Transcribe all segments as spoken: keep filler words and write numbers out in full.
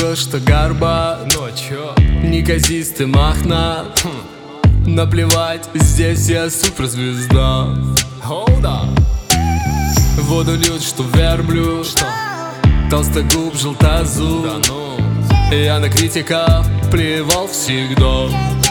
то, что горба, ну чё? неказистый мохнат. Хм. Наплевать, здесь я суперзвезда. Hold up. Воду льют, что верблюд, Что? толстогуб, желтозуб. Да ну. Я на критиков плевал всегда.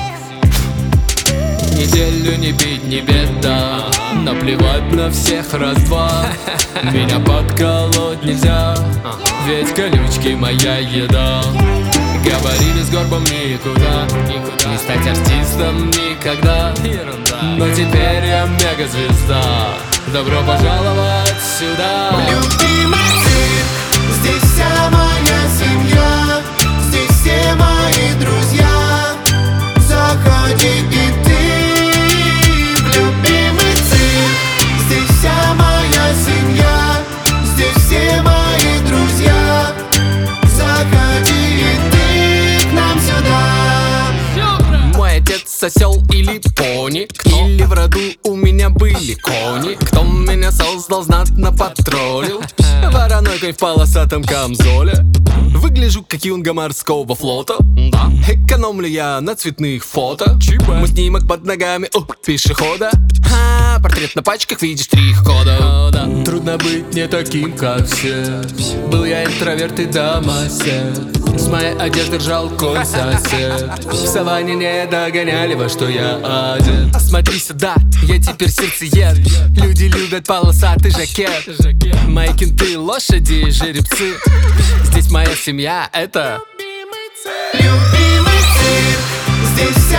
Неделю не пить, не беда. Наплевать на всех раз-два. Меня подколоть нельзя, ведь колючки моя еда. Говорили с горбом никуда, Никуда. не стать артистом никогда. Ерунда. Но теперь я мегазвезда. Добро пожаловать сюда. Любимый цирк, здесь вся моя семья, здесь все мои друзья. Заходи и ты в любимый цирк, здесь вся моя семья, здесь все мои друзья. Заходи и ты к нам сюда. Мой отец осел или пони? Или в роду у меня были кони? Кто меня создал, знатно потроллил. Вороной конь в полосатом камзоле. Выгляжу как юнга морского флота. Да. Экономлю я на цветных фото. Чиба. Мой снимок под ногами у пешехода. А, портрет на пачках в виде штрих-кода. Да. Трудно быть не таким, как все. Был я интроверт и домосед. С моей одежды ржал конь сосед. В саванне не догоняли, во что я одет. Смотри сюда, я теперь сердцеед. Люди любят полосатый жакет. Мои кенты, лошади, жеребцы. Здесь моя семья, это Любимый цирк, здесь